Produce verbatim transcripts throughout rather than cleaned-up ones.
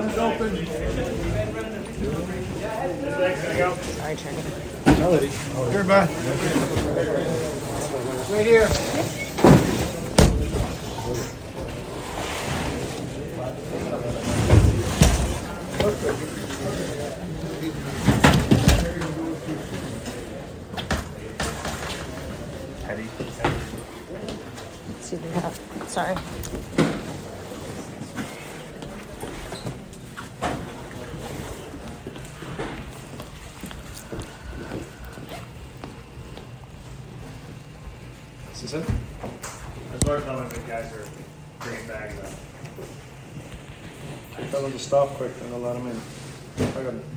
Sorry, Trinity. Here, bud. Right here. Teddy. Excuse me. uh, Sorry. This is it? As far as knowing the guys are bringing bags up. Tell them to stop quick and I'll let them in. I got it.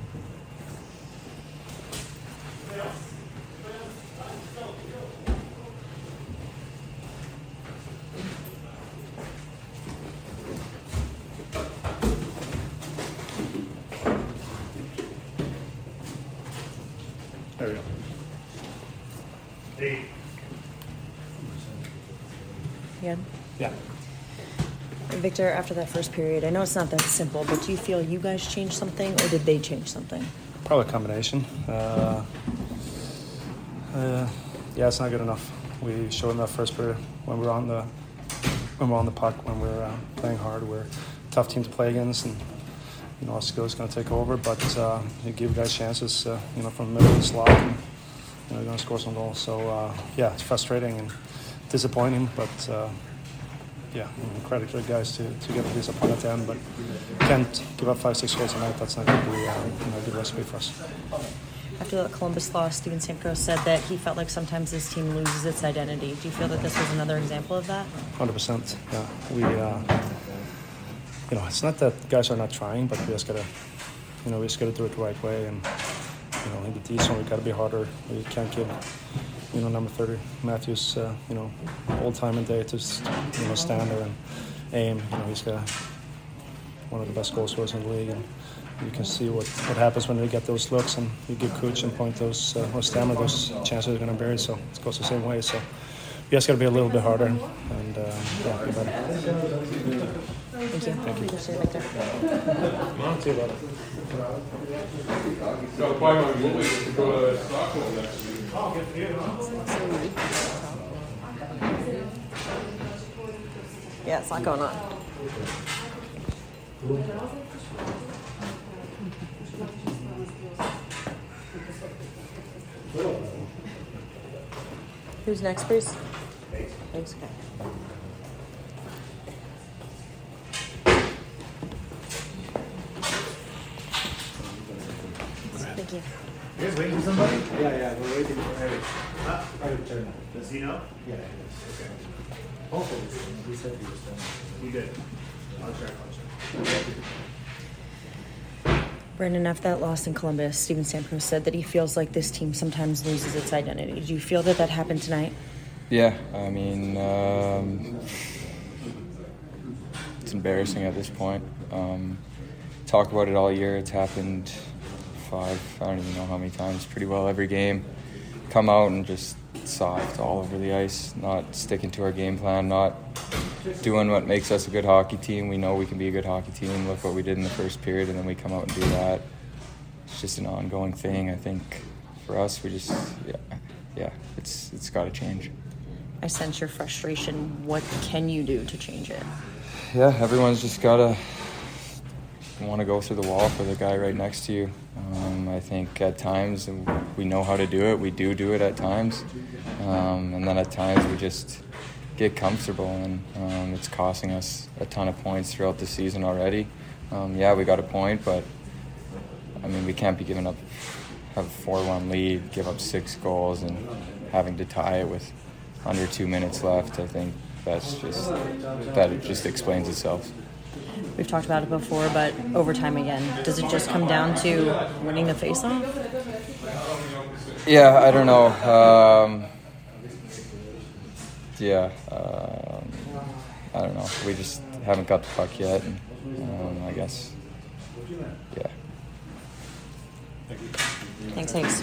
There we go. Hey, Yeah. Yeah. Victor, after that first period, I know it's not that simple, but do you feel you guys changed something, or did they change something? Probably a combination. Uh, uh, yeah, it's not good enough. We showed in that first period when we were on the when we we're on the puck, when we we're uh, playing hard. We're a tough team to play against, and you know our skill is going to take over. But uh, you give guys chances, uh, you know, from the middle of the slot, and you know, you're going to score some goals. So uh, yeah, it's frustrating and disappointing, but. Uh, Yeah, and credit to the guys to, to get a disappointed at the end, but can't give up five, six goals a night. That's not going to be uh, you know, a good recipe for us. After the Columbus loss, Steven Stamkos said that he felt like sometimes his team loses its identity. Do you feel that this was another example of that? one hundred percent. Yeah, we, uh, you know, it's not that guys are not trying, but we just gotta, you know, we just gotta do it the right way. And you know, in the D zone, we gotta be harder. We can't give, you know, number thirty Matthews, uh, you know, all time and day to you know stand there and aim. You know, he's got one of the best goal scorers in the league, and you can see what, what happens when they get those looks and you give Kuch and Point those uh, or Stammer those chances are going to bury. So it goes the same way. So we just got to be a little bit harder and uh, yeah, be better. Thank you. Thank you. Appreciate it, Victor. Not too bad. Yeah, it's a lot going on. Who's next, please? Thanks, okay. Thank you. you guys waiting for somebody? Yeah, yeah, we're waiting for Eric. Huh? Eric Turner. Does he know? Yeah, yes. Okay. Hopefully, he said he was done. You did. I'll check, I'll check. Brandon, after that loss in Columbus, Steven Stamkos said that he feels like this team sometimes loses its identity. Do you feel that that happened tonight? Yeah, I mean, um, it's embarrassing at this point. Um, talk about it all year. It's happened five, I don't even know how many times, pretty well every game. Come out and just soft all over the ice, not sticking to our game plan, not doing what makes us a good hockey team. We know we can be a good hockey team. Look what we did in the first period, and then we come out and do that. It's just an ongoing thing. I think for us, we just, yeah, yeah, it's it's got to change. I sense your frustration. What can you do to change it? Yeah, everyone's just got to want to go through the wall for the guy right next to you. Um, I think at times we know how to do it. We do do it at times. Um, and then at times we just get comfortable, and um, it's costing us a ton of points throughout the season already. Um, yeah, we got a point, but I mean, we can't be giving up, have a four one lead, give up six goals, and having to tie it with under two minutes left. I think that's just, that it just explains itself. We've talked about it before, but overtime again. Does it just come down to winning the faceoff? Yeah, I don't know. Um, yeah, um, I don't know. We just haven't got the puck yet. And, um, I guess, yeah. Thanks, Hanks.